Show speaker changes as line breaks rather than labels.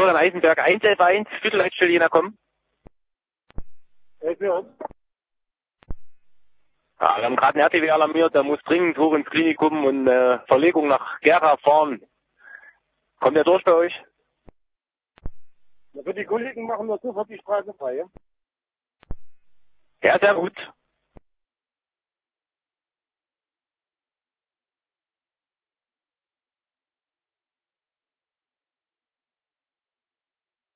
Florian Eisenberg 111-1, Viertelleitstelle Jena kommen.
Ja.
Ja, wir haben gerade einen RTW alarmiert, der muss dringend hoch ins Klinikum und Verlegung nach Gera fahren. Kommt der durch bei euch?
Für die Kollegen machen wir sofort die Straße frei. Ja?
Ja, sehr gut.